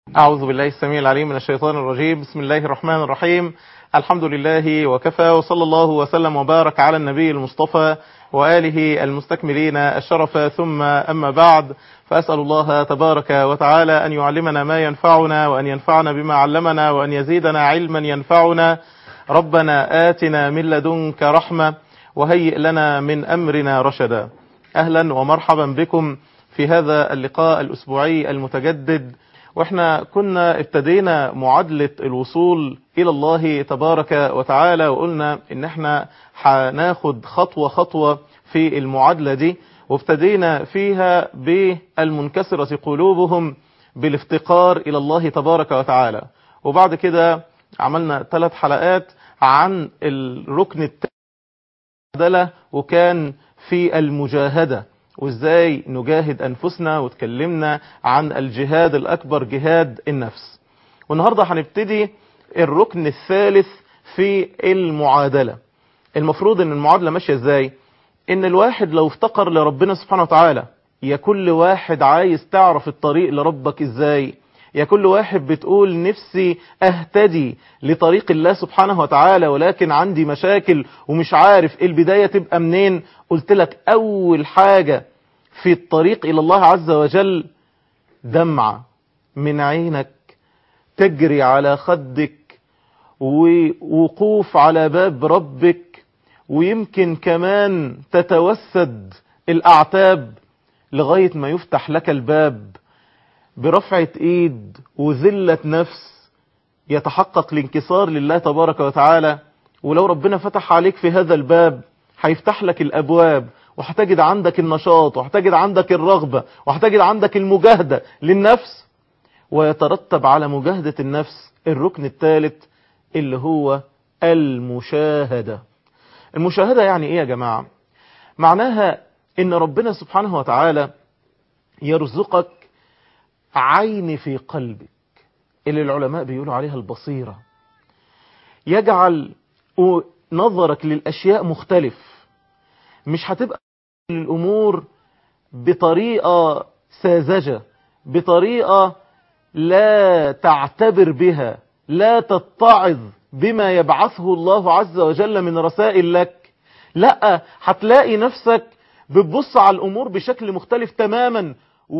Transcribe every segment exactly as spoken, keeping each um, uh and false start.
أعوذ بالله السميع العليم من الشيطان الرجيم. بسم الله الرحمن الرحيم. الحمد لله وكفى، وصلى الله وسلم وبارك على النبي المصطفى وآله المستكملين الشرف، ثم أما بعد، فأسأل الله تبارك وتعالى أن يعلمنا ما ينفعنا، وأن ينفعنا بما علمنا، وأن يزيدنا علما ينفعنا. ربنا آتنا من لدنك رحمة وهيئ لنا من أمرنا رشدا. أهلا ومرحبا بكم في هذا اللقاء الأسبوعي المتجدد، واحنا كنا ابتدينا معادلة الوصول الى الله تبارك وتعالى، وقلنا ان احنا هناخد خطوة خطوة في المعادلة دي، وابتدينا فيها بالمنكسرة قلوبهم بالافتقار الى الله تبارك وتعالى. وبعد كده عملنا ثلاث حلقات عن الركن التالي، وكان في المجاهدة وازاي نجاهد انفسنا، وتكلمنا عن الجهاد الاكبر، جهاد النفس. والنهاردة هنبتدي الركن الثالث في المعادلة. المفروض ان المعادلة ماشية ازاي؟ ان الواحد لو افتقر لربنا سبحانه وتعالى، يا كل واحد عايز تعرف الطريق لربك ازاي، يا كل واحد بتقول نفسي اهتدي لطريق الله سبحانه وتعالى ولكن عندي مشاكل ومش عارف البداية تبقى منين. قلت لك اول حاجة في الطريق الى الله عز وجل دمعة من عينك تجري على خدك، ووقوف على باب ربك، ويمكن كمان تتوسد الاعتاب لغاية ما يفتح لك الباب برفعة ايد وذلة نفس، يتحقق الانكسار لله تبارك وتعالى. ولو ربنا فتح عليك في هذا الباب هيفتح لك الابواب، وهتجد عندك النشاط، وهتجد عندك الرغبة، وهتجد عندك المجاهدة للنفس. ويترتب على مجاهدة النفس الركن الثالث اللي هو المشاهدة. المشاهدة يعني ايه يا جماعة؟ معناها ان ربنا سبحانه وتعالى يرزقك عين في قلبك، اللي العلماء بيقولوا عليها البصيرة، يجعل نظرك للأشياء مختلف. مش هتبقى الأمور بطريقة ساذجة، بطريقة لا تعتبر بها، لا تتعظ بما يبعثه الله عز وجل من رسائل لك. لا، هتلاقي نفسك بتبص على الأمور بشكل مختلف تماما،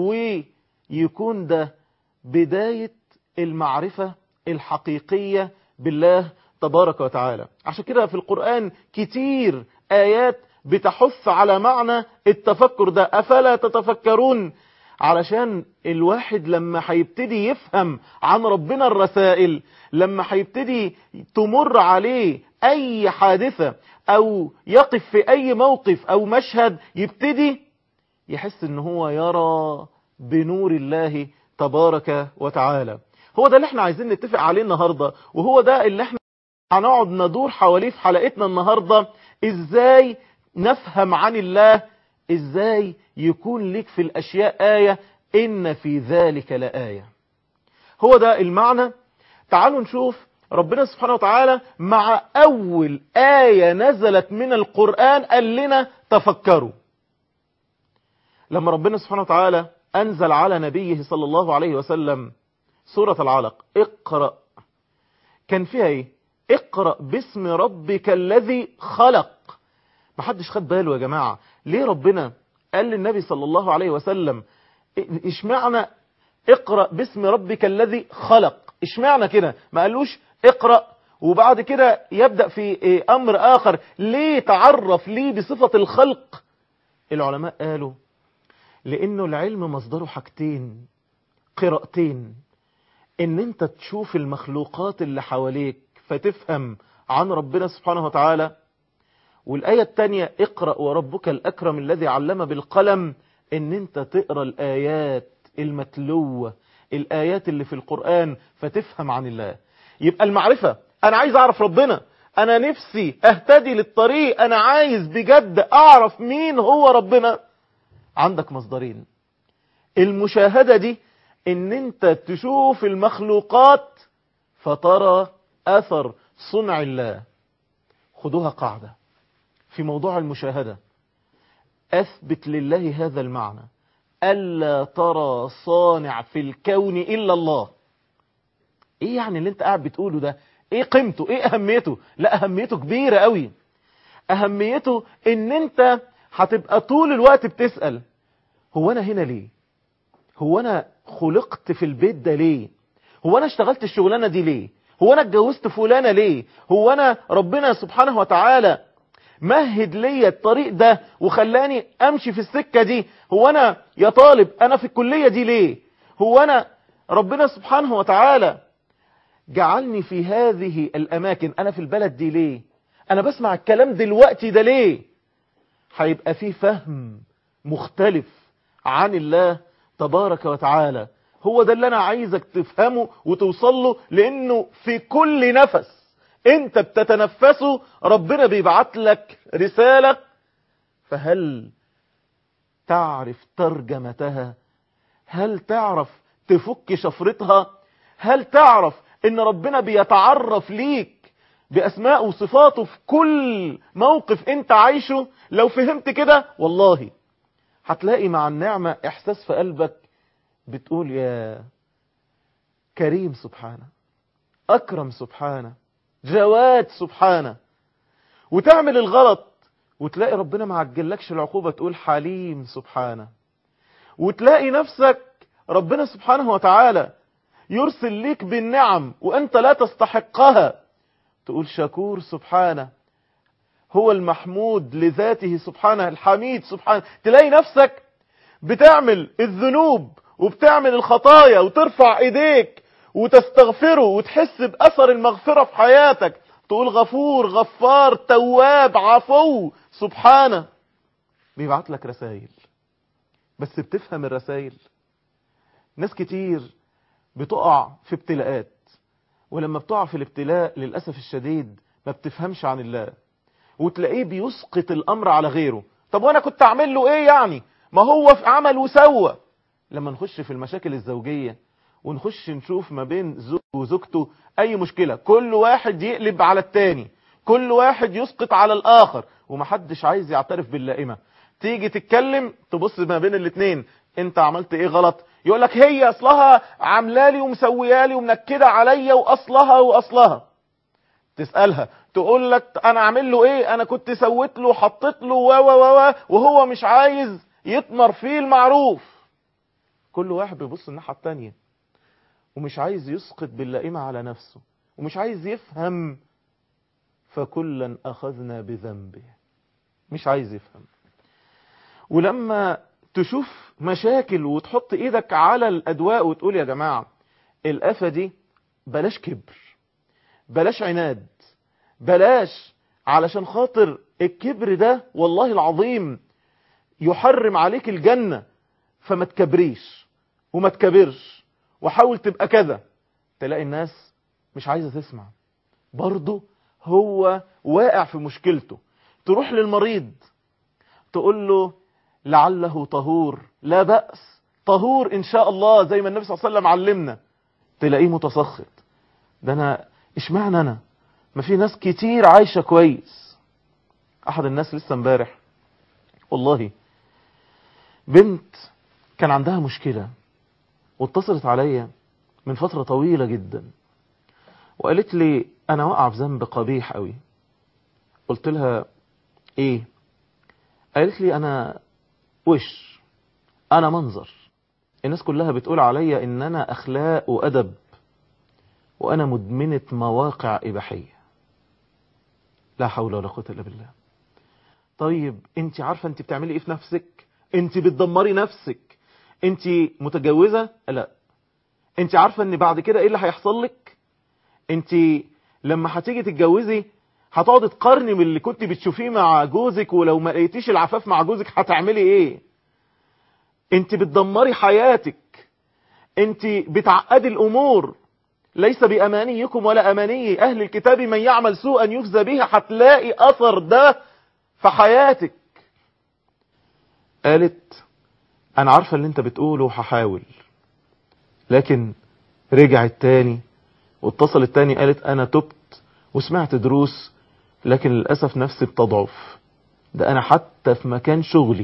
ويكون ده بداية المعرفة الحقيقية بالله تبارك وتعالى. عشان كده في القرآن كتير آيات بتحث على معنى التفكر ده. أفلا تتفكرون؟ علشان الواحد لما هيبتدي يفهم عن ربنا الرسائل، لما هيبتدي تمر عليه أي حادثة أو يقف في أي موقف أو مشهد، يبتدي يحس ان هو يرى بنور الله تبارك وتعالى. هو ده اللي احنا عايزين نتفق عليه النهاردة، وهو ده اللي احنا هنقعد ندور حواليه في حلقتنا النهاردة. ازاي نفهم عن الله، ازاي يكون لك في الاشياء آية، ان في ذلك لآية. هو ده المعنى. تعالوا نشوف ربنا سبحانه وتعالى مع اول آية نزلت من القرآن قال لنا تفكروا. لما ربنا سبحانه وتعالى أنزل على نبيه صلى الله عليه وسلم سورة العلق، اقرأ، كان فيها ايه؟ اقرأ باسم ربك الذي خلق. محدش خد باله يا جماعة ليه ربنا قال للنبي صلى الله عليه وسلم اشمعنى اقرأ باسم ربك الذي خلق؟ اشمعنى كده؟ ما قالوش اقرأ وبعد كده يبدأ في أمر آخر. ليه تعرف ليه بصفة الخلق؟ العلماء قالوا لأنه العلم مصدره حاجتين، قراءتين، ان انت تشوف المخلوقات اللي حواليك فتفهم عن ربنا سبحانه وتعالى. والآية التانية اقرأ وربك الأكرم الذي علم بالقلم، ان انت تقرأ الآيات المتلوة، الآيات اللي في القرآن فتفهم عن الله. يبقى المعرفة، انا عايز اعرف ربنا، انا نفسي اهتدي للطريق، انا عايز بجد اعرف مين هو ربنا. عندك مصدرين. المشاهدة دي ان انت تشوف المخلوقات فترى اثر صنع الله. خدوها قاعدة في موضوع المشاهدة، اثبت لله هذا المعنى: ألا ترى صانع في الكون إلا الله. ايه يعني اللي انت قاعد بتقوله ده؟ ايه قيمته؟ ايه اهميته؟ لا اهميته كبيرة قوي. اهميته ان انت هتبقى طول الوقت بتسأل هو انا هنا ليه؟ هو انا خلقت في البيت ده ليه؟ هو انا اشتغلت الشغلانة دي ليه؟ هو انا اتجوزت فلانة ليه؟ هو انا ربنا سبحانه وتعالى مهد لي الطريق ده وخلاني امشي في السكة دي؟ هو انا يا طالب انا في الكلية دي ليه؟ هو انا ربنا سبحانه وتعالى جعلني في هذه الاماكن، انا في البلد دي ليه؟ انا بسمع الكلام دلوقتي ده ليه؟ هيبقى فيه فهم مختلف عن الله تبارك وتعالى. هو ده اللي انا عايزك تفهمه وتوصل له، لانه في كل نفس انت بتتنفسه ربنا بيبعت لك رسالة. فهل تعرف ترجمتها؟ هل تعرف تفك شفرتها؟ هل تعرف ان ربنا بيتعرف ليك باسماء وصفاته في كل موقف انت عايشه؟ لو فهمت كده والله هتلاقي مع النعمة احساس في قلبك بتقول يا كريم سبحانه، اكرم سبحانه، جواد سبحانه. وتعمل الغلط وتلاقي ربنا ما عجلكش العقوبة تقول حليم سبحانه. وتلاقي نفسك ربنا سبحانه وتعالى يرسل ليك بالنعم وانت لا تستحقها تقول شكور سبحانه. هو المحمود لذاته سبحانه، الحميد سبحانه. تلاقي نفسك بتعمل الذنوب وبتعمل الخطايا وترفع ايديك وتستغفره وتحس بأثر المغفرة في حياتك، تقول غفور غفار تواب عفو سبحانه. بيبعت لك رسائل، بس بتفهم الرسائل؟ ناس كتير بتقع في ابتلاءات، ولما بتقع في الابتلاء للأسف الشديد ما بتفهمش عن الله، وتلاقيه بيسقط الأمر على غيره. طب وانا كنت اعمل له ايه يعني؟ ما هو في عمل وسوى. لما نخش في المشاكل الزوجية ونخش نشوف ما بين زوج وزوجته اي مشكلة، كل واحد يقلب على التاني، كل واحد يسقط على الاخر، ومحدش عايز يعترف باللائمة. تيجي تتكلم تبص ما بين الاتنين، انت عملت ايه غلط؟ يقولك هي اصلها عاملالي ومسويالي ومنكدة عليا واصلها واصلها. تسألها تقول لك انا اعمل له ايه؟ انا كنت سويت له حطيت له و و و وهو مش عايز يطمر فيه المعروف. كل واحد بيبص الناحية التانية ومش عايز يسقط باللائمة على نفسه ومش عايز يفهم. فكلا اخذنا بذنبه، مش عايز يفهم. ولما تشوف مشاكل وتحط ايدك على الادواء وتقول يا جماعة الآفة دي بلاش كبر، بلاش عناد، بلاش، علشان خاطر الكبر ده والله العظيم يحرم عليك الجنة. فما تكبريش وما تكبرش وحاول تبقى كذا. تلاقي الناس مش عايزة تسمع، برضه هو واقع في مشكلته. تروح للمريض تقول له لعله طهور، لا بأس، طهور إن شاء الله زي ما النبي صلى الله عليه وسلم علمنا. تلاقيه متسخط، ده أنا اشمعنى أنا؟ ما في ناس كتير عايشة كويس. أحد الناس لسه امبارح والله بنت كان عندها مشكلة واتصلت عليا من فترة طويلة جدا وقالت لي أنا وقع في ذنب قبيح قوي. قلت لها إيه؟ قالت لي أنا وش، أنا منظر، الناس كلها بتقول عليا إن أنا أخلاق وأدب وأنا مدمنة مواقع إباحية. لا حول ولا قوة إلا بالله. طيب انت عارفة انت بتعملي ايه في نفسك؟ انت بتدمري نفسك. انت متجوزة؟ لا. انت عارفة ان بعد كده ايه اللي هيحصل لك؟ انت لما هتيجي تتجوزي هتقعد تقارني من اللي كنت بتشوفيه مع جوزك، ولو ما لقيتيش العفاف مع جوزك هتعملي ايه؟ انت بتدمري حياتك، انت بتعقدي الامور. ليس بأمانيكم ولا أماني أهل الكتاب من يعمل سوءا يجزى به. هتلاقي أثر ده في حياتك. قالت أنا عارفة اللي أنت بتقوله وهحاول. لكن رجعت تاني واتصلت تاني قالت أنا تبت وسمعت دروس، لكن للأسف نفسي بتضعف. ده أنا حتى في مكان شغلي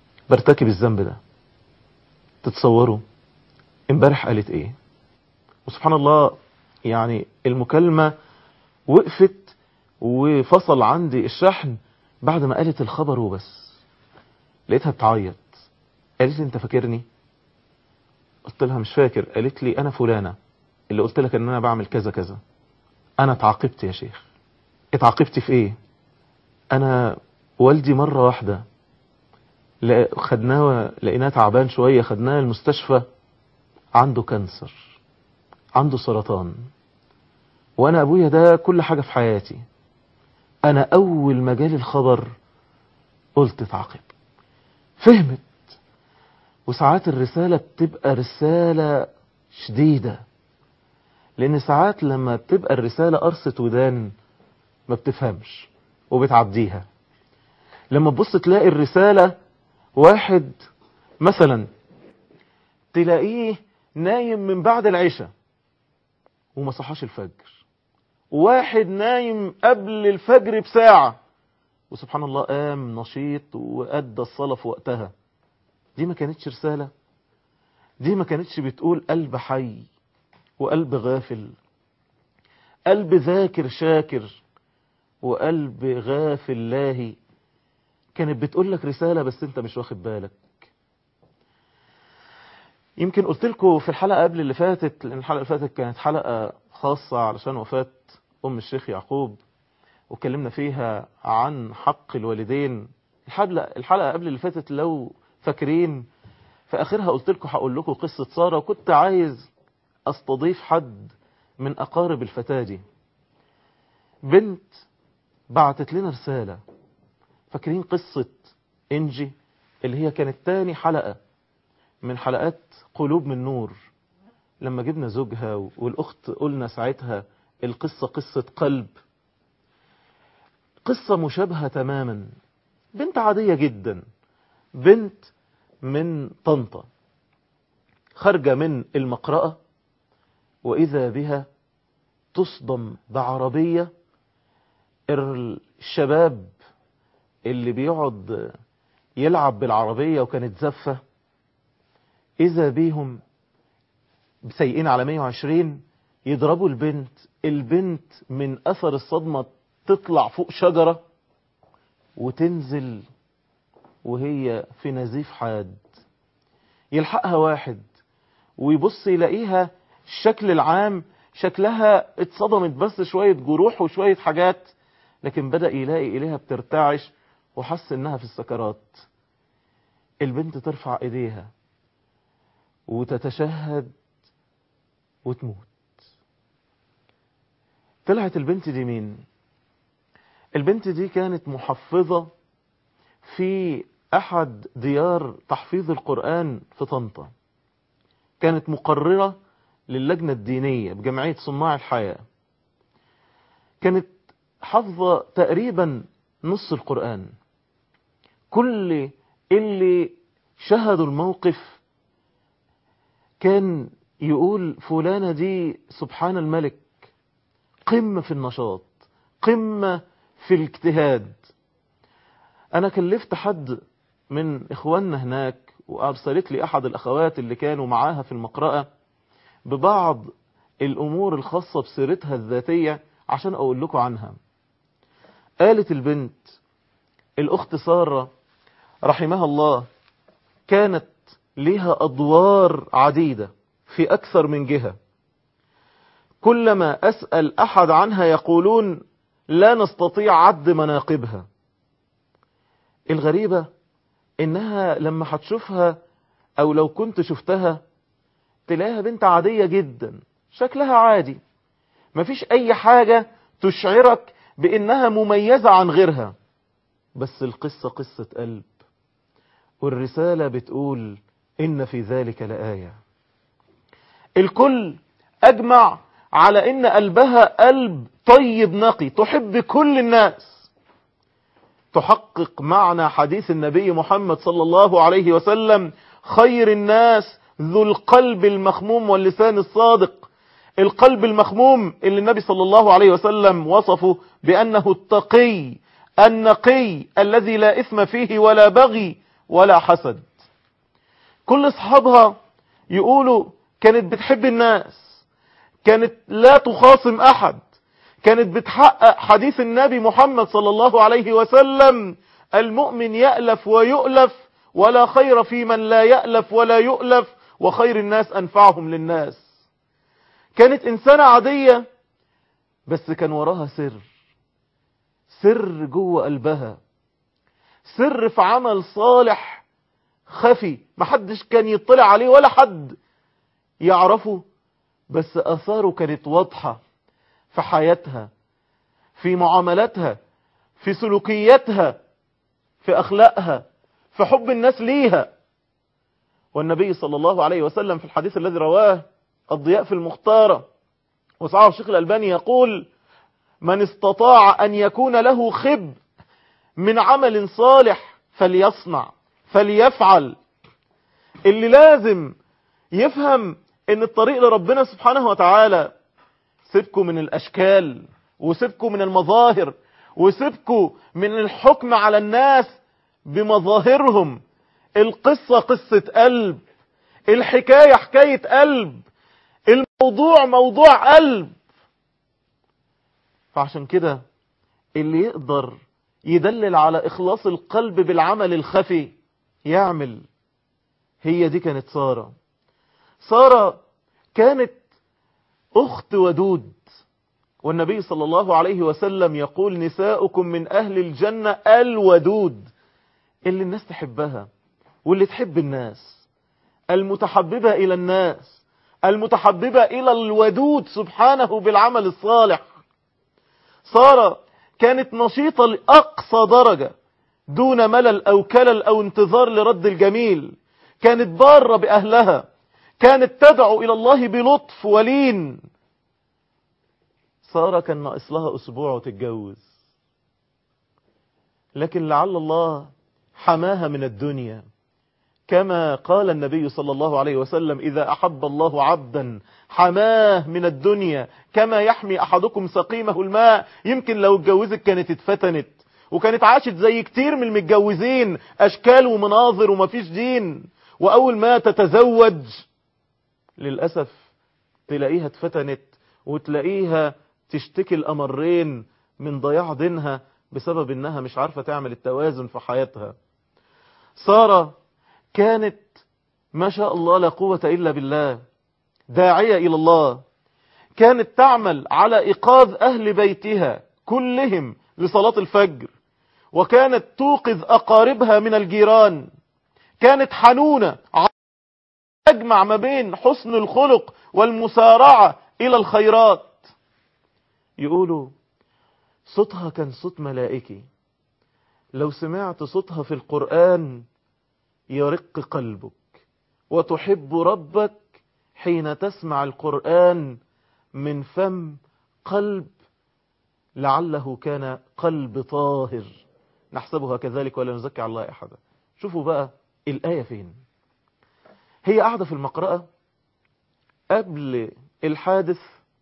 برتكب الذنب ده. تتصوروا امبارح قالت إيه؟ وسبحان الله يعني المكالمة وقفت وفصل عندي الشحن بعد ما قالت الخبر وبس. لقيتها بتعيط، قالت لي انت فاكرني؟ قلت لها مش فاكر. قالت لي انا فلانة اللي قلت لك ان انا بعمل كذا كذا. انا اتعاقبت يا شيخ. اتعاقبت في ايه؟ انا والدي مرة واحدة خدناه، لقيناه تعبان شوية، خدناه المستشفى، عنده كانسر، عنده سرطان، وانا ابويا ده كل حاجة في حياتي. انا اول ما جالي الخبر قلت اتعاقب. فهمت. وساعات الرسالة بتبقى رسالة شديدة، لان ساعات لما بتبقى الرسالة قرصة ودان ما بتفهمش وبتعديها. لما تبص تلاقي الرسالة واحد مثلا تلاقيه نايم من بعد العشاء وما صحاش الفجر، واحد نايم قبل الفجر بساعة وسبحان الله قام نشيط وأدى الصلاة في وقتها. دي ما كانتش رسالة؟ دي ما كانتش بتقول قلب حي وقلب غافل، قلب ذاكر شاكر وقلب غافل لاهي؟ كانت بتقول لك رسالة بس انت مش واخد بالك. يمكن قلت لكم في الحلقة قبل اللي فاتت، لأن الحلقة اللي فاتت كانت حلقة خاصة علشان وفاة أم الشيخ يعقوب، وكلمنا فيها عن حق الوالدين. الحلقة, الحلقة قبل اللي فاتت لو فاكرين في آخرها قلت لكم هقول لكم قصة سارة، وكنت عايز أستضيف حد من أقارب الفتاة دي. بنت بعتت لنا رسالة. فاكرين قصة إنجي اللي هي كانت تاني حلقة من حلقات قلوب من نور، لما جبنا زوجها والأخت قلنا ساعتها القصة قصة قلب. قصة مشابهة تماما. بنت عادية جدا، بنت من طنطا خارجة من المقرأة، وإذا بها تصدم بعربية. الشباب اللي بيقعد يلعب بالعربية وكانت زفة، إذا بيهم سايقين على مية وعشرين يضربوا البنت. البنت من أثر الصدمة تطلع فوق شجرة وتنزل وهي في نزيف حاد. يلحقها واحد ويبص يلاقيها الشكل العام شكلها اتصدمت بس شوية جروح وشوية حاجات، لكن بدأ يلاقي إليها بترتعش وحس إنها في السكرات. البنت ترفع إيديها وتتشهد وتموت. طلعت البنت دي مين؟ البنت دي كانت محفظة في أحد ديار تحفيظ القرآن في طنطا، كانت مقررة للجنة الدينية بجمعية صناع الحياة، كانت حافظة تقريبا نص القرآن. كل اللي شهدوا الموقف كان يقول فلانة دي سبحان الملك، قمة في النشاط، قمة في الاجتهاد. أنا كلفت حد من إخواننا هناك وأرسلت لي أحد الأخوات اللي كانوا معاها في المقرأة ببعض الأمور الخاصة بسيرتها الذاتية عشان أقول لكم عنها. قالت البنت الأخت سارة رحمها الله كانت لها أدوار عديدة في أكثر من جهة، كلما أسأل أحد عنها يقولون لا نستطيع عد مناقبها. الغريبة إنها لما هتشوفها أو لو كنت شفتها تلاقيها بنت عادية جدا، شكلها عادي، مفيش أي حاجة تشعرك بإنها مميزة عن غيرها. بس القصة قصة قلب، والرسالة بتقول إن في ذلك لآية. الكل أجمع على إن قلبها قلب طيب نقي، تحب كل الناس، تحقق معنى حديث النبي محمد صلى الله عليه وسلم: خير الناس ذو القلب المخموم واللسان الصادق. القلب المخموم اللي النبي صلى الله عليه وسلم وصفه بأنه التقي النقي الذي لا إثم فيه ولا بغي ولا حسد. كل أصحابها يقولوا كانت بتحب الناس، كانت لا تخاصم أحد، كانت بتحقق حديث النبي محمد صلى الله عليه وسلم: المؤمن يألف ويؤلف ولا خير في من لا يألف ولا يؤلف وخير الناس أنفعهم للناس. كانت إنسانة عادية بس كان وراها سر، سر جوه قلبها، سر في عمل صالح خفي محدش كان يطلع عليه ولا حد يعرفه، بس أثاره كانت واضحة في حياتها، في معاملاتها، في سلوكياتها، في أخلاقها، في حب الناس ليها. والنبي صلى الله عليه وسلم في الحديث الذي رواه الضياء في المختارة وصححه الشيخ الألباني يقول: من استطاع أن يكون له خب من عمل صالح فليصنع فليفعل. اللي لازم يفهم ان الطريق لربنا سبحانه وتعالى، سيبكوا من الأشكال وسيبكوا من المظاهر وسيبكوا من الحكم على الناس بمظاهرهم. القصة قصة قلب، الحكاية حكاية قلب، الموضوع موضوع قلب. فعشان كده اللي يقدر يدلل على إخلاص القلب بالعمل الخفي يعمل. هي دي كانت سارة. سارة كانت أخت ودود، والنبي صلى الله عليه وسلم يقول: نساؤكم من أهل الجنة الودود، اللي الناس تحبها واللي تحب الناس، المتحببة إلى الناس، المتحببة إلى الودود سبحانه بالعمل الصالح. سارة كانت نشيطة لأقصى درجة دون ملل أو كلل أو انتظار لرد الجميل، كانت بارة بأهلها، كانت تدعو إلى الله بلطف ولين. سارة كان ناقص لها أسبوع وتتجوز، لكن لعل الله حماها من الدنيا، كما قال النبي صلى الله عليه وسلم: إذا أحب الله عبدا حماه من الدنيا كما يحمي أحدكم سقيمه الماء. يمكن لو اتجوزت كانت اتفتنت وكانت عاشت زي كتير من المتجوزين، أشكال ومناظر ومفيش دين، وأول ما تتزوج للأسف تلاقيها اتفتنت وتلاقيها تشتكي الأمرين من ضياع دينها بسبب انها مش عارفة تعمل التوازن في حياتها. سارة كانت ما شاء الله لا قوة إلا بالله داعية إلى الله، كانت تعمل على إيقاظ أهل بيتها كلهم لصلاة الفجر، وكانت توقظ أقاربها من الجيران، كانت حنونة، تجمع ما بين حسن الخلق والمسارعة إلى الخيرات. يقولوا صوتها كان صوت ملائكي، لو سمعت صوتها في القرآن يرق قلبك، وتحب ربك حين تسمع القرآن من فم قلب لعله كان قلب طاهر، نحسبها كذلك ولا نزكي على الله أحدا. شوفوا بقى الآية فين. هي قاعدة في المقرأة قبل الحادث،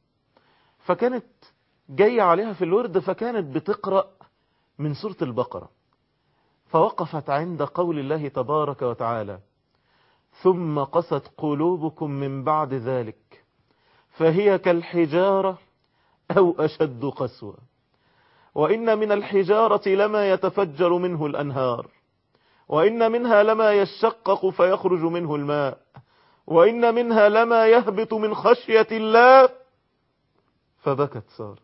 فكانت جاية عليها في الورد، فكانت بتقرأ من سورة البقرة، فوقفت عند قول الله تبارك وتعالى: ثم قست قلوبكم من بعد ذلك فهي كالحجارة أو أشد قسوة، وإن من الحجارة لما يتفجر منه الأنهار، وإن منها لما يشقق فيخرج منه الماء، وإن منها لما يهبط من خشية الله. فبكت سارة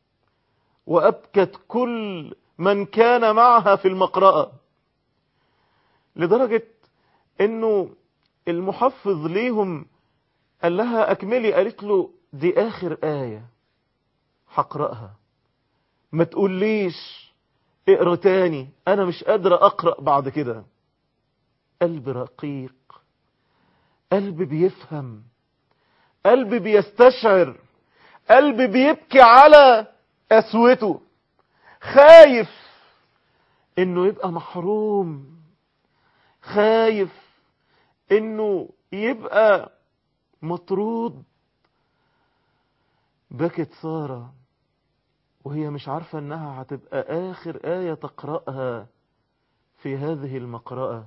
وأبكت كل من كان معها في المقرأة، لدرجة انه المحفظ ليهم قال لها اكملي، قالت له دي اخر آية هقرأها، ما تقوليش اقرأ تاني، انا مش قادرة اقرأ بعد كده. قلب رقيق، قلب بيفهم، قلب بيستشعر، قلب بيبكي على قسوته، خايف انه يبقى محروم، خايف انه يبقى مطرود. بكت سارة وهي مش عارفة انها هتبقى اخر آية تقرأها في هذه المقرأة.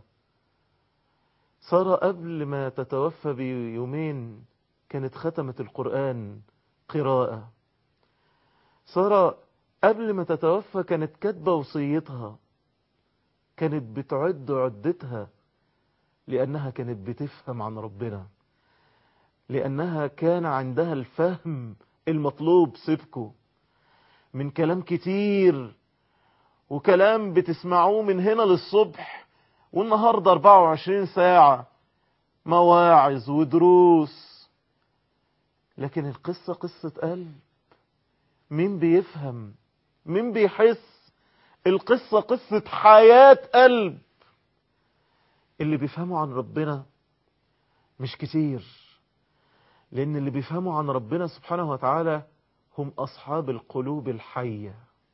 سارة قبل ما تتوفى بيومين كانت ختمت القرآن قراءة. سارة قبل ما تتوفى كانت كاتبة وصيتها، كانت بتعد عدتها، لأنها كانت بتفهم عن ربنا، لأنها كان عندها الفهم المطلوب. سيبكوا من كلام كتير، وكلام بتسمعوه من هنا للصبح، والنهاردة أربعة وعشرين ساعة مواعظ ودروس، لكن القصة قصة قلب. مين بيفهم؟ مين بيحس؟ القصة قصة حياة قلب. اللي بيفهموا عن ربنا مش كتير، لأن اللي بيفهموا عن ربنا سبحانه وتعالى هم أصحاب القلوب الحية.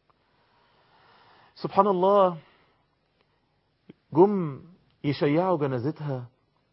سبحان الله، جم يشيعوا جنازتها،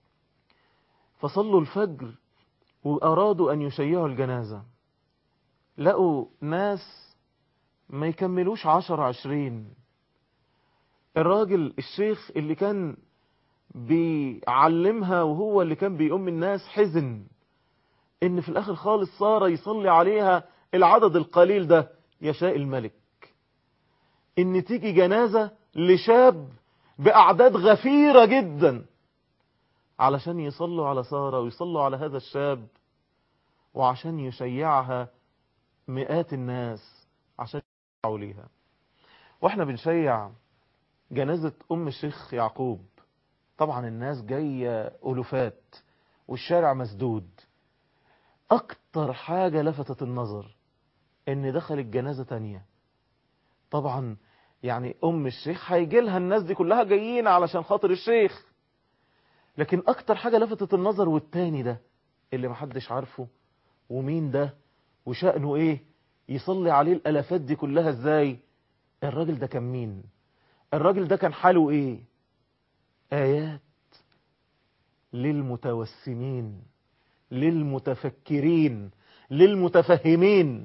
فصلوا الفجر وأرادوا أن يشيعوا الجنازة، لقوا ناس ما يكملوش عشر عشرين. الراجل الشيخ اللي كان بيعلمها وهو اللي كان بيؤم الناس حزن ان في الاخر خالص صار يصلي عليها العدد القليل ده. يشاء الملك ان تيجي جنازة لشاب باعداد غفيرة جدا علشان يصلوا على سارة ويصلوا على هذا الشاب، وعشان يشيعها مئات الناس عشان يشيعوا ليها. واحنا بنشيع جنازة ام الشيخ يعقوب، طبعا الناس جاية ألوفات والشارع مسدود. أكتر حاجة لفتت النظر إن دخلت جنازة تانية. طبعا يعني أم الشيخ هيجي لها الناس دي كلها جايين علشان خاطر الشيخ، لكن أكتر حاجة لفتت النظر والتاني ده اللي محدش عارفه ومين ده وشأنه إيه، يصلي عليه الألافات دي كلها إزاي. الراجل ده كان مين؟ الراجل ده كان حاله إيه؟ آيات للمتوسمين، للمتفكرين، للمتفهمين.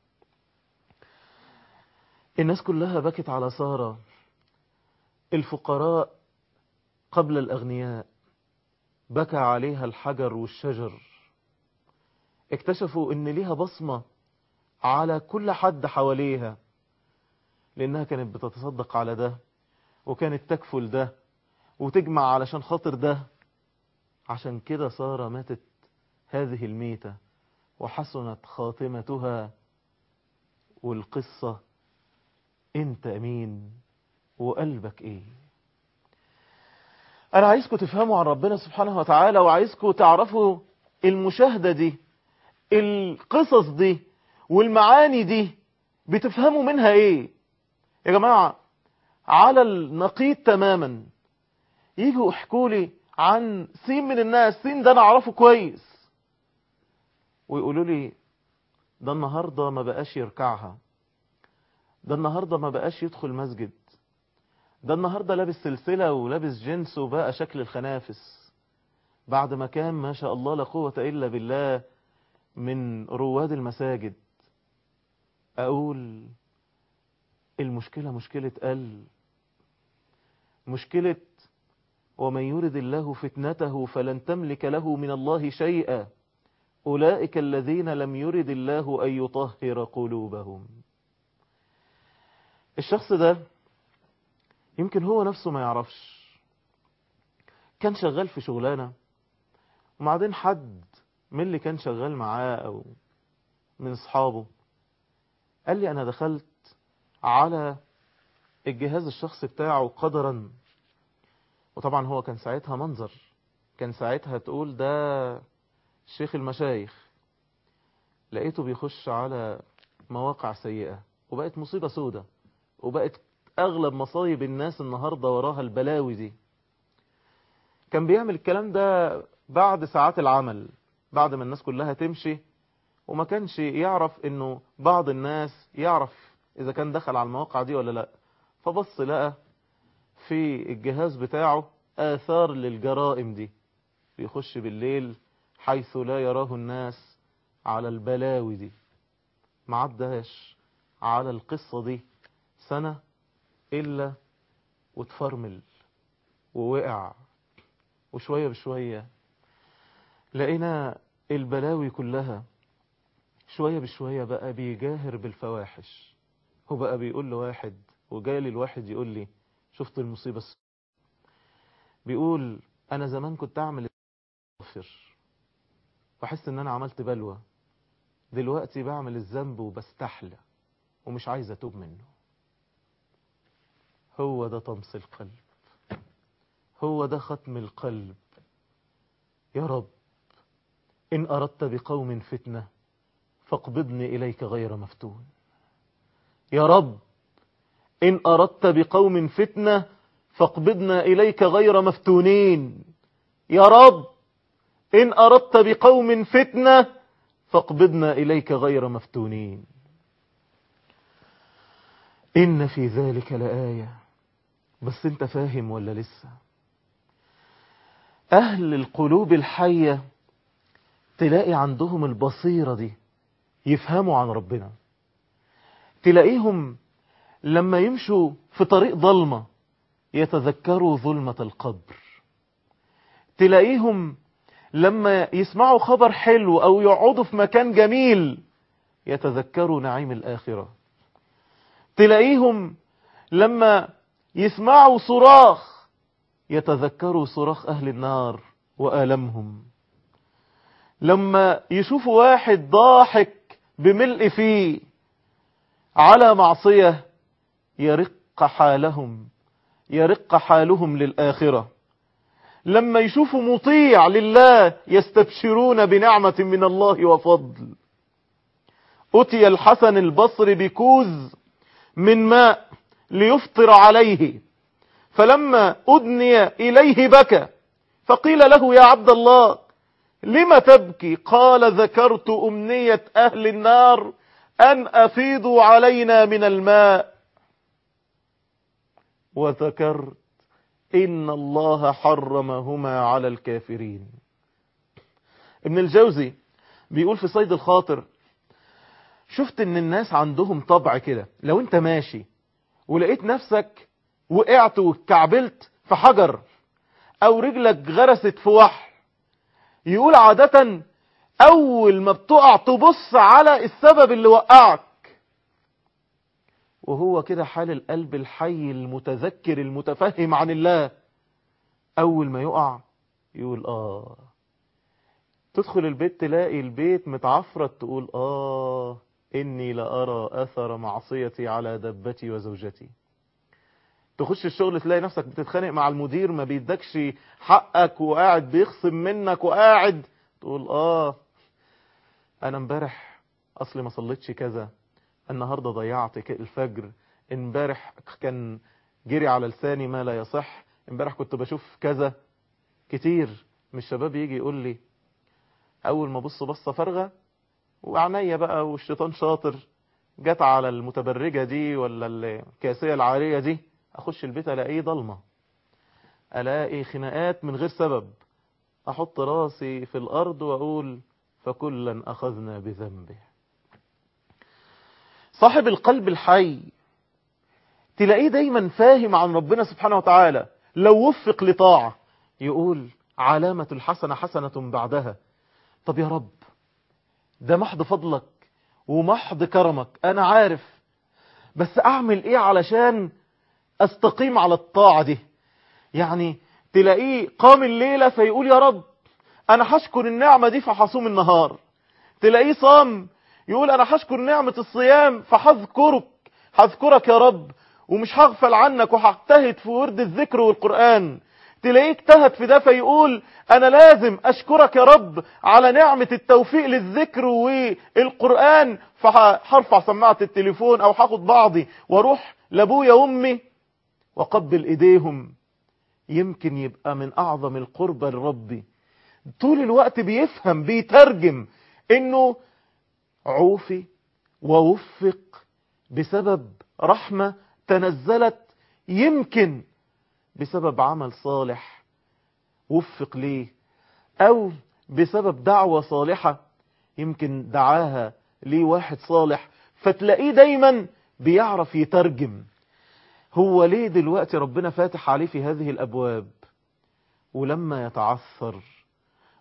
الناس كلها بكت على سارة، الفقراء قبل الأغنياء، بكى عليها الحجر والشجر. اكتشفوا ان ليها بصمة على كل حد حواليها، لانها كانت بتتصدق على ده، وكانت تكفل ده وتجمع علشان خاطر ده. عشان كده سارة ماتت هذه الميتة وحسنت خاتمتها. والقصة انت مين وقلبك ايه؟ انا عايزكم تفهموا عن ربنا سبحانه وتعالى، وعايزكم تعرفوا المشاهدة دي، القصص دي والمعاني دي بتفهموا منها ايه يا جماعة. على النقيض تماما يجوا يحكوا لي عن سين من الناس، سين ده انا اعرفه كويس، ويقولوا لي ده النهاردة ما بقاش يركعها، ده النهاردة ما بقاش يدخل مسجد، ده النهاردة لابس سلسلة ولابس جنس وبقى شكل الخنافس، بعد ما كان ما شاء الله لا قوة إلا بالله من رواد المساجد. أقول المشكلة مشكلة قلب، مشكلة ومن يرد الله فتنته فلن تملك له من الله شيئا، أولئك الذين لم يرد الله أن يطهر قلوبهم. الشخص ده يمكن هو نفسه ما يعرفش، كان شغال في شغلانة، وبعدين حد من اللي كان شغال معاه أو من أصحابه قال لي أنا دخلت على الجهاز الشخصي بتاعه قدرا، وطبعا هو كان ساعتها منظر، كان ساعتها تقول ده شيخ المشايخ، لقيته بيخش على مواقع سيئة، وبقت مصيبة سودة، وبقت أغلب مصايب الناس النهاردة وراها البلاوي دي. كان بيعمل الكلام ده بعد ساعات العمل، بعد ما الناس كلها تمشي، وما كانش يعرف انه بعض الناس يعرف اذا كان دخل على المواقع دي ولا لا. فبص لقى في الجهاز بتاعه آثار للجرائم دي، بيخش بالليل حيث لا يراه الناس على البلاوي دي. ما عدهاش على القصة دي سنة إلا وتفرمل ووقع، وشوية بشوية لقينا البلاوي كلها شوية بشوية بقى بيجاهر بالفواحش. هو بقى بيقول لواحد، وجالي الواحد يقول لي شفت المصيبة الس... بيقول أنا زمان كنت أعمل الغفر وأحس إن أنا عملت بلوى، دلوقتي بعمل الذنب وبستحلى ومش عايز أتوب منه. هو ده طمس القلب، هو ده ختم القلب. يا رب إن أردت بقوم فتنة فاقبضني إليك غير مفتون. يا رب إن أردت بقوم فتنة فاقبضنا إليك غير مفتونين. يا رب إن أردت بقوم فتنة فاقبضنا إليك غير مفتونين. إن في ذلك لآية. بس أنت فاهم ولا لسه؟ أهل القلوب الحية تلاقي عندهم البصيرة دي، يفهموا عن ربنا. تلاقيهم لما يمشوا في طريق ظلمة يتذكروا ظلمة القبر. تلاقيهم لما يسمعوا خبر حلو أو يقعدوا في مكان جميل يتذكروا نعيم الآخرة. تلاقيهم لما يسمعوا صراخ يتذكروا صراخ أهل النار وآلمهم. لما يشوفوا واحد ضاحك بملء فيه على معصية يرق حالهم يرق حالهم للآخرة. لما يشوفوا مطيع لله يستبشرون بنعمة من الله وفضل. أتي الحسن البصري بكوز من ماء ليفطر عليه، فلما أدني إليه بكى، فقيل له يا عبد الله لم تبكي؟ قال ذكرت أمنية أهل النار أن أفيضوا علينا من الماء، وذكرت إن الله حرمهما على الكافرين. ابن الجوزي بيقول في صيد الخاطر شفت ان الناس عندهم طبع كده، لو انت ماشي ولقيت نفسك وقعت وكعبلت في حجر او رجلك غرست في وحل، يقول عادة اول ما بتقع تبص على السبب اللي وقعك. وهو كده حال القلب الحي المتذكر المتفهم عن الله. اول ما يقع يقول اه، تدخل البيت تلاقي البيت متعفرت تقول اه اني لأرى اثر معصيتي على دبتي وزوجتي. تخش الشغل تلاقي نفسك بتتخانق مع المدير ما بيدكش حقك وقاعد بيخصم منك وقاعد تقول اه انا امبارح اصلي ما صليتش كذا، النهاردة ضيعت الفجر، امبارح كان جري على لساني ما لا يصح، امبارح كنت بشوف كذا. كتير من الشباب يجي يقول لي اول ما بص بصة فارغة وعناية بقى والشيطان شاطر جت على المتبرجة دي ولا الكاسية العارية دي، اخش البيت الاقيه ضلمة، الاقي خناقات من غير سبب، احط راسي في الارض واقول فكلا اخذنا بذنبه. صاحب القلب الحي تلاقيه دايما فاهم عن ربنا سبحانه وتعالى. لو وفق لطاعة يقول علامة الحسنة حسنة بعدها. طب يا رب ده محض فضلك ومحض كرمك، انا عارف، بس اعمل ايه علشان استقيم على الطاعة دي؟ يعني تلاقيه قام الليلة فيقول يا رب انا هشكر النعمة دي فحصوم النهار. تلاقيه صام يقول انا هشكر نعمة الصيام فحذكرك هذكرك يا رب ومش هغفل عنك وهجتهد في ورد الذكر والقرآن. تلاقيه اجتهد في ده فيقول انا لازم اشكرك يا رب على نعمة التوفيق للذكر والقرآن، فهرفع سماعة التليفون او هاخد بعضي واروح لابويا وامي وقبل ايديهم. يمكن يبقى من اعظم القربة لربي. طول الوقت بيفهم بيترجم انه عوفي ووفق بسبب رحمة تنزلت، يمكن بسبب عمل صالح وفق ليه، او بسبب دعوة صالحة يمكن دعاها ليه واحد صالح، فتلاقيه دايما بيعرف يترجم. هو ليه دلوقتي ربنا فاتح عليه في هذه الابواب، ولما يتعثر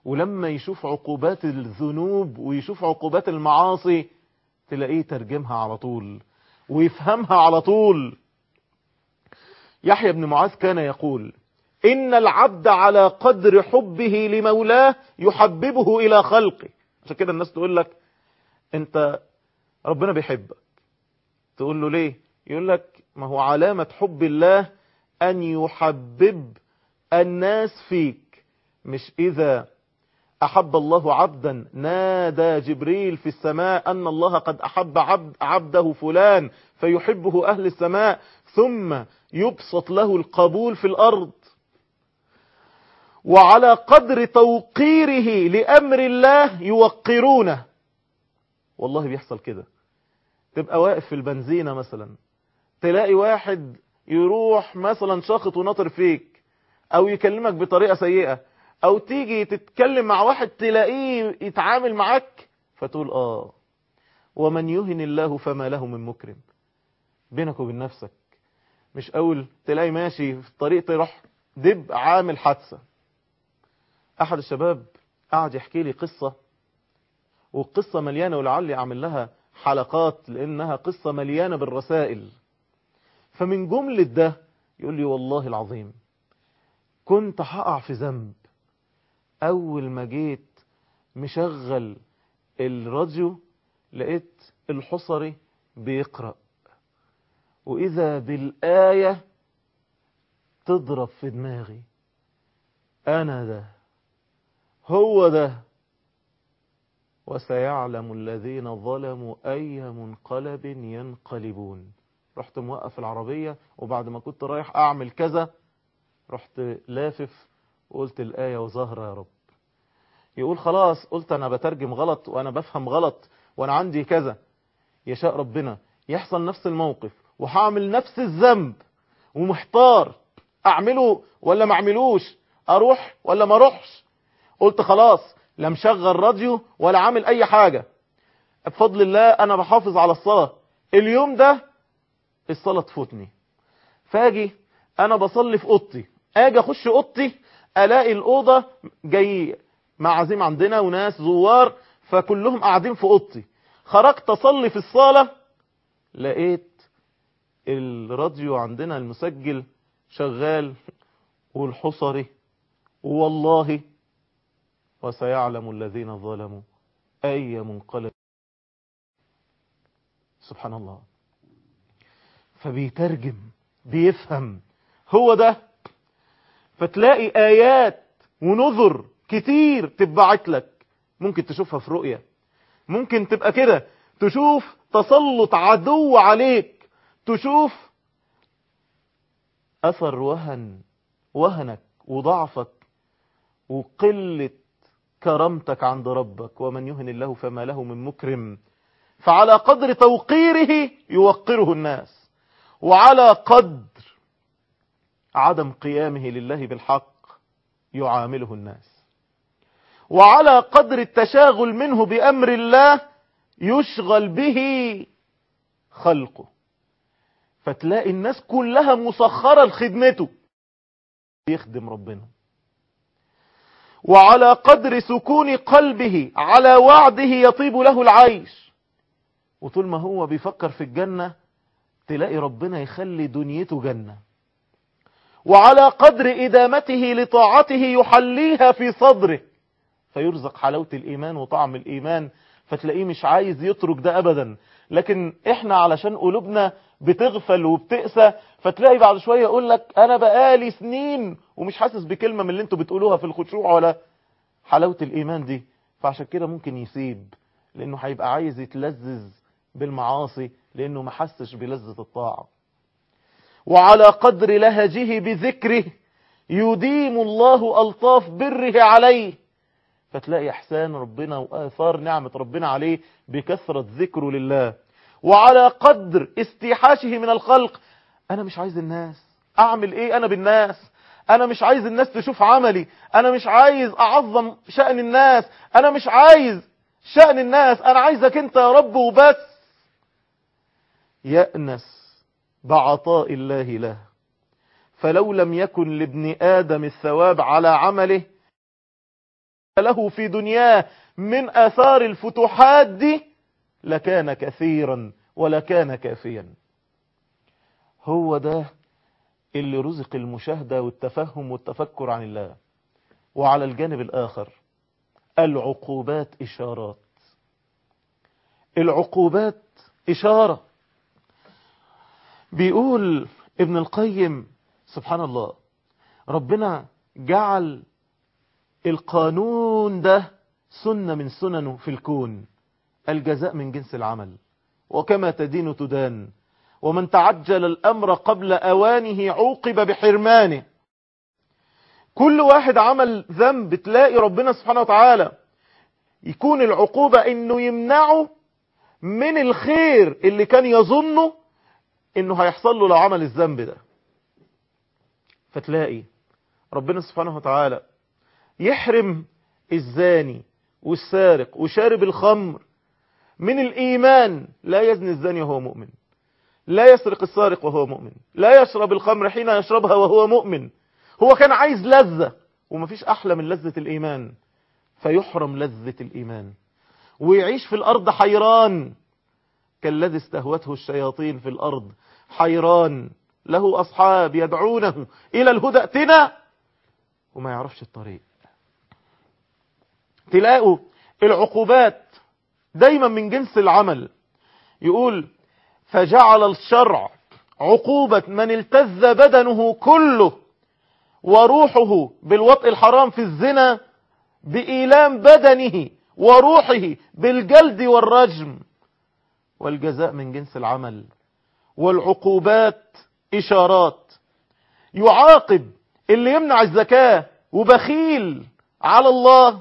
ولما يشوف عقوبات الذنوب ويشوف عقوبات المعاصي تلاقيه ترجمها على طول ويفهمها على طول. يحيى بن معاذ كان يقول إن العبد على قدر حبه لمولاه يحببه إلى خلقه. عشان كده الناس تقول لك أنت ربنا بيحبك، تقول له ليه؟ يقول لك ما هو علامة حب الله أن يحبب الناس فيك. مش إذا أحب الله عبدا نادى جبريل في السماء أن الله قد أحب عبد عبده فلان فيحبه أهل السماء ثم يبسط له القبول في الأرض. وعلى قدر توقيره لأمر الله يوقرونه. والله بيحصل كده، تبقى واقف في البنزينة مثلا تلاقي واحد يروح مثلا شاخط وناطر فيك أو يكلمك بطريقة سيئة، او تيجي تتكلم مع واحد تلاقيه يتعامل معك فتقول اه ومن يهن الله فما له من مكرم. بينك وبين نفسك، مش اول تلاقي ماشي في الطريق تروح دب عامل حادثة. احد الشباب قاعد يحكي لي قصة، والقصة مليانة ولعلي اعمل لها حلقات لانها قصة مليانة بالرسائل. فمن جملة ده يقول لي والله العظيم كنت هقع في ذنب، أول ما جيت مشغل الراديو لقيت الحصري بيقرأ، وإذا بالآية تضرب في دماغي، أنا ده هو ده، وسيعلم الذين ظلموا أي منقلب ينقلبون. رحت موقف العربية وبعد ما كنت رايح أعمل كذا رحت لافف وقلت الآية وظهر يا رب. يقول خلاص قلت أنا بترجم غلط وأنا بفهم غلط وأنا عندي كذا. يشاء ربنا يحصل نفس الموقف وهعمل نفس الذنب ومحتار أعمله ولا ما أعملوش، أروح ولا ما أروحش. قلت خلاص لا مشغل راديو ولا عامل أي حاجة، بفضل الله أنا بحافظ على الصلاة. اليوم ده الصلاة تفوتني، فاجي أنا بصلي في أوضتي، أجي أخش أوضتي ألاقي الأوضة جاي معازيم عندنا وناس زوار فكلهم قاعدين في أوضتي. خرجت أصلي في الصالة لقيت الراديو عندنا المسجل شغال والحصري والله وسيعلم الذين ظلموا أي منقلب. سبحان الله. فبيترجم بيفهم هو ده. فتلاقي آيات ونذر كتير تبعت لك، ممكن تشوفها في رؤية، ممكن تبقى كده تشوف تسلط عدو عليك، تشوف أثر وهن وهنك وضعفك وقلة كرامتك عند ربك. ومن يهن الله فما له من مكرم. فعلى قدر توقيره يوقره الناس، وعلى قدر عدم قيامه لله بالحق يعامله الناس، وعلى قدر التشاغل منه بأمر الله يشغل به خلقه. فتلاقي الناس كلها مسخرة لخدمته، يخدم ربنا. وعلى قدر سكون قلبه على وعده يطيب له العيش. وطول ما هو بيفكر في الجنة تلاقي ربنا يخلي دنيته جنة. وعلى قدر إدامته لطاعته يحليها في صدره فيرزق حلاوة الإيمان وطعم الإيمان، فتلاقيه مش عايز يترك ده أبدا. لكن إحنا علشان قلوبنا بتغفل وبتقسى فتلاقي بعد شوية يقول لك أنا بقالي سنين ومش حاسس بكلمة من اللي انتوا بتقولوها في الخشوع ولا حلاوة الإيمان دي. فعشان كده ممكن يسيب، لأنه هيبقى عايز يتلذذ بالمعاصي لأنه ما حسش بلذة الطاعة. وعلى قدر لهجه بذكره يديم الله ألطاف بره عليه. فتلاقي إحسان ربنا وآثار نعمة ربنا عليه بكثرة ذكره لله. وعلى قدر استيحاشه من الخلق، أنا مش عايز الناس، أعمل إيه أنا بالناس؟ أنا مش عايز الناس تشوف عملي، أنا مش عايز أعظم شأن الناس، أنا مش عايز شأن الناس، أنا عايزك أنت يا رب وبس. يأنس بعطاء الله له. فلو لم يكن لابن آدم الثواب على عمله له في دنياه من آثار الفتوحات دي لكان كثيرا ولكان كافيا. هو ده اللي رزق المشاهدة والتفهم والتفكر عن الله. وعلى الجانب الآخر العقوبات إشارات. العقوبات إشارة. بيقول ابن القيم سبحان الله، ربنا جعل القانون ده سنة من سننه في الكون، الجزاء من جنس العمل، وكما تدين تدان، ومن تعجل الأمر قبل أوانه عوقب بحرمانه. كل واحد عمل ذنب تلاقي ربنا سبحانه وتعالى يكون العقوبة انه يمنعه من الخير اللي كان يظنه انه هيحصل له لو عمل الذنب ده. فتلاقي ربنا سبحانه وتعالى يحرم الزاني والسارق وشارب الخمر من الإيمان. لا يزني الزاني وهو مؤمن، لا يسرق السارق وهو مؤمن، لا يشرب الخمر حين يشربها وهو مؤمن. هو كان عايز لذة، ومفيش أحلى من لذة الإيمان، فيحرم لذة الإيمان ويعيش في الأرض حيران كالذي استهوته الشياطين في الأرض، حيران له أصحاب يدعونه إلى الهدى ائتنا، وما يعرفش الطريق. تلاقوا العقوبات دايما من جنس العمل. يقول فجعل الشرع عقوبة من التذ بدنه كله وروحه بالوطء الحرام في الزنا بإيلام بدنه وروحه بالجلد والرجم، والجزاء من جنس العمل. والعقوبات إشارات. يعاقب اللي يمنع الزكاة وبخيل على الله،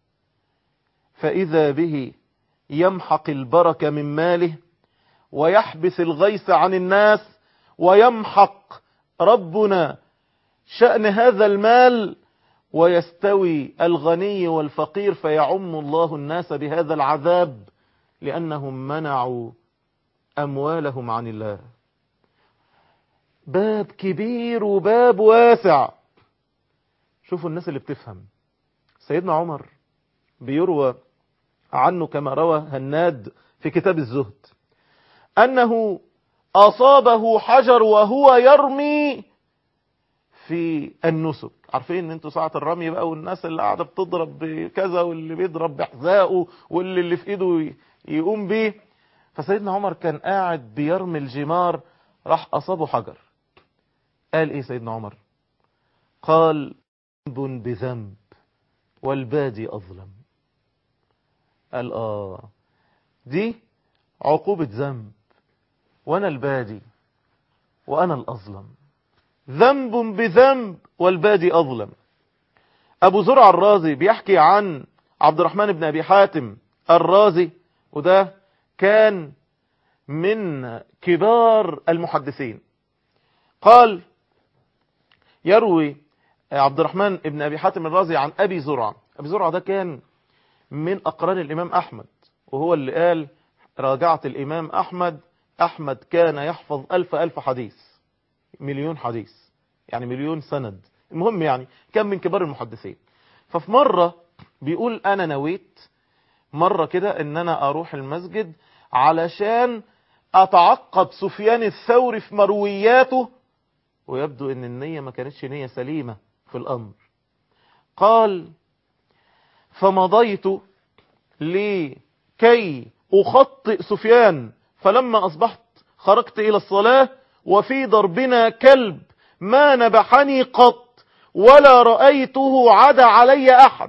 فإذا به يمحق البركة من ماله ويحبس الغيث عن الناس، ويمحق ربنا شأن هذا المال، ويستوي الغني والفقير، فيعم الله الناس بهذا العذاب لأنهم منعوا أموالهم عن الله. باب كبير وباب واسع. شوفوا الناس اللي بتفهم. سيدنا عمر بيروى عنه كما روى هناد في كتاب الزهد أنه أصابه حجر وهو يرمي في النسك. عارفين ان انتوا ساعة الرمي بقى، والناس اللي قاعدة بتضرب بكذا واللي بيضرب بحذائه واللي اللي في ايده يقوم بيه. فسيدنا عمر كان قاعد بيرمي الجمار، راح أصابه حجر. قال ايه سيدنا عمر؟ قال ذنب بذنب والبادي أظلم. قال آه دي عقوبة ذنب، وأنا البادي وأنا الأظلم. ذنب بذنب والبادي أظلم. أبو زرع الرازي بيحكي عن عبد الرحمن بن أبي حاتم الرازي، وده كان من كبار المحدثين. قال يروي عبد الرحمن بن أبي حاتم الرازي عن أبي زرع. أبي زرع ده كان من أقران الإمام أحمد، وهو اللي قال راجعت الإمام أحمد، أحمد كان يحفظ ألف ألف حديث، مليون حديث، يعني مليون سند. المهم يعني كان من كبار المحدثين. ففي مرة بيقول أنا نويت مرة كده إن أنا أروح المسجد علشان أتعقب سفيان الثوري في مروياته، ويبدو إن النية ما كانتش نية سليمة في الأمر. قال فمضيت لكي أخطئ سفيان، فلما أصبحت خرجت إلى الصلاة وفي ضربنا كلب ما نبحني قط ولا رأيته عدا علي أحد.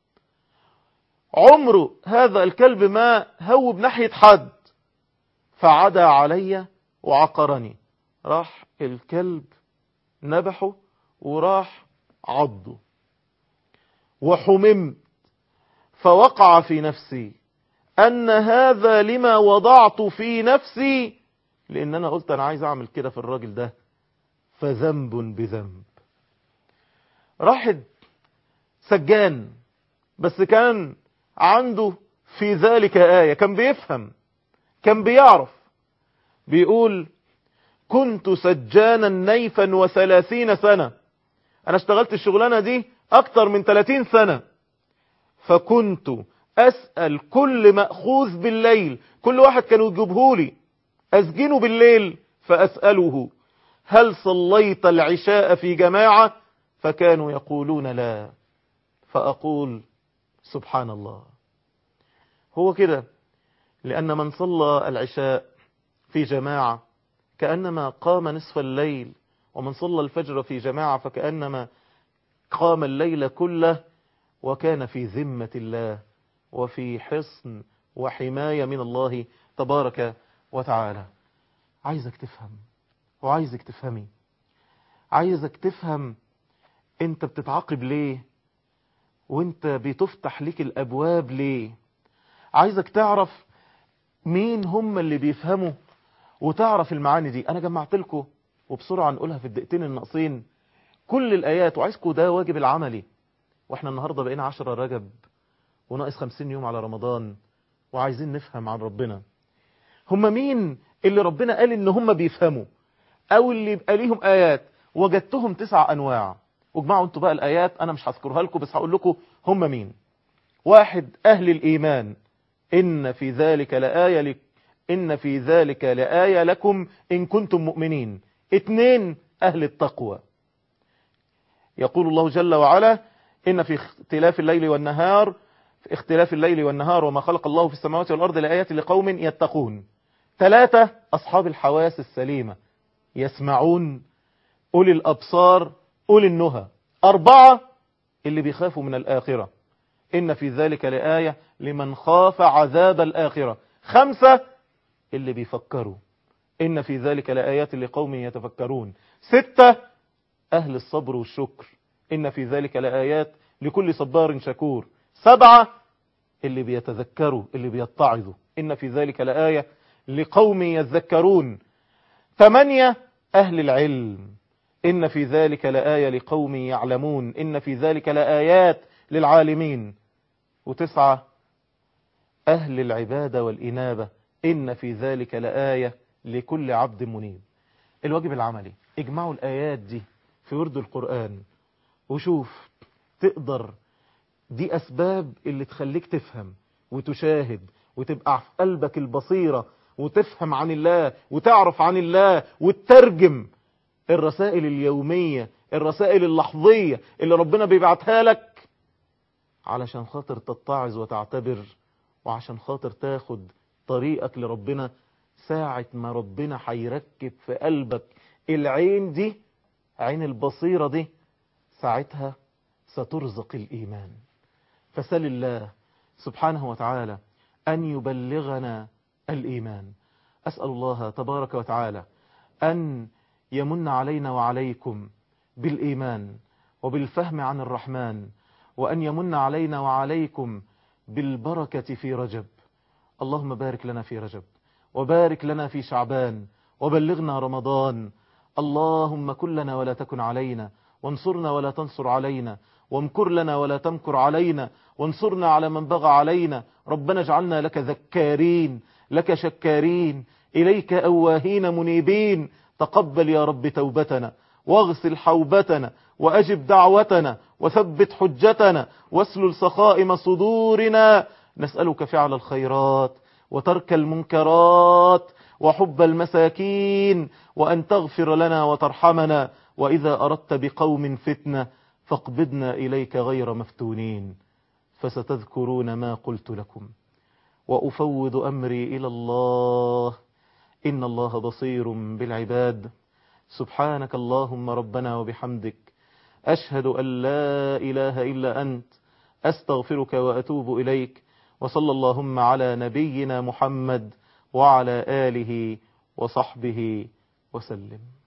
عمره هذا الكلب ما هو بناحية حد، فعدا علي وعقرني. راح الكلب نبحه وراح عضه، وحممت فوقع في نفسي أن هذا لما وضعت في نفسي، لأن أنا قلت أنا عايز أعمل كده في الراجل ده، فذنب بذنب. راحد سجان، بس كان عنده في ذلك آية، كان بيفهم، كان بيعرف. بيقول كنت سجانا نيفا وثلاثين سنة. أنا اشتغلت الشغلانة دي أكتر من ثلاثين سنة. فكنت أسأل كل مأخوذ بالليل، كل واحد كانوا يجيبه لي أسجنه بالليل فأسأله هل صليت العشاء في جماعة؟ فكانوا يقولون لا، فأقول سبحان الله. هو كده، لأن من صلى العشاء في جماعة كأنما قام نصف الليل، ومن صلى الفجر في جماعة فكأنما قام الليل كله، وكان في ذمة الله وفي حصن وحماية من الله تبارك وتعالى. عايزك تفهم وعايزك تفهمي، عايزك تفهم انت بتتعاقب ليه، وانت بتفتح لك الابواب ليه. عايزك تعرف مين هم اللي بيفهموا وتعرف المعاني دي. انا جمعت لكم وبسرعة نقولها في الدقيقتين الناقصين كل الايات، وعايزكم ده واجب العملي. واحنا النهاردة بقينا عشرة رجب وناقص خمسين يوم على رمضان، وعايزين نفهم عن ربنا. هم مين اللي ربنا قال ان هم بيفهموا او اللي يبقى ليهم ايات؟ وجدتهم تسع انواع. واجمعوا انتوا بقى الايات، انا مش هذكرها لكم بس هقول لكم هم مين. واحد، اهل الايمان، ان في ذلك لآية لك ان في ذلك لآية لكم ان كنتم مؤمنين. اثنين، اهل التقوى، يقول الله جل وعلا ان في اختلاف الليل والنهار في اختلاف الليل والنهار وما خلق الله في السماوات والارض لآيات لقوم يتقون. ثلاثة، اصحاب الحواس السليمة، يسمعون، أولي الأبصار، أولي النهى. أربعة، اللي بيخافوا من الآخرة، إن في ذلك لآية لمن خاف عذاب الآخرة. خمسة، اللي بيفكروا، إن في ذلك لآيات لقوم يتفكرون. ستة، أهل الصبر والشكر، إن في ذلك لآيات لكل صبار شكور. سبعة، اللي بيتذكروا، اللي بيتعظوا، إن في ذلك لآية لقوم يذكرون. ثمانية، أهل العلم، إن في ذلك لآية لقوم يعلمون، إن في ذلك لآيات للعالمين. وتسعة، أهل العبادة والإنابة، إن في ذلك لآية لكل عبد منيب. الواجب العملي، اجمعوا الآيات دي في ورد القرآن وشوف تقدر. دي أسباب اللي تخليك تفهم وتشاهد وتبقى في قلبك البصيرة وتفهم عن الله وتعرف عن الله وتترجم الرسائل اليومية، الرسائل اللحظية اللي ربنا بيبعتها لك علشان خاطر تتعظ وتعتبر، وعشان خاطر تاخد طريقك لربنا. ساعة ما ربنا هيركب في قلبك العين دي، عين البصيرة دي، ساعتها سترزق الإيمان. فسل الله سبحانه وتعالى أن يبلغنا الإيمان. أسأل الله تبارك وتعالى أن يمن علينا وعليكم بالإيمان وبالفهم عن الرحمن، وأن يمن علينا وعليكم بالبركة في رجب. اللهم بارك لنا في رجب، وبارك لنا في شعبان، وبلغنا رمضان. اللهم كن لنا ولا تكن علينا، وانصرنا ولا تنصر علينا، وامكر لنا ولا تمكر علينا، وانصرنا على من بغى علينا. ربنا اجعلنا لك ذكارين، لك شكارين، إليك أواهين منيبين. تقبل يا رب توبتنا، واغسل حوبتنا، وأجب دعوتنا، وثبت حجتنا، واسلل سخائم صدورنا. نسألك فعل الخيرات وترك المنكرات وحب المساكين، وأن تغفر لنا وترحمنا، وإذا أردت بقوم فتنة فاقبضنا إليك غير مفتونين. فستذكرون ما قلت لكم، وأفوض أمري إلى الله، إن الله بصير بالعباد. سبحانك اللهم ربنا وبحمدك، أشهد أن لا إله إلا أنت، أستغفرك وأتوب إليك. وصلى اللهم على نبينا محمد وعلى آله وصحبه وسلم.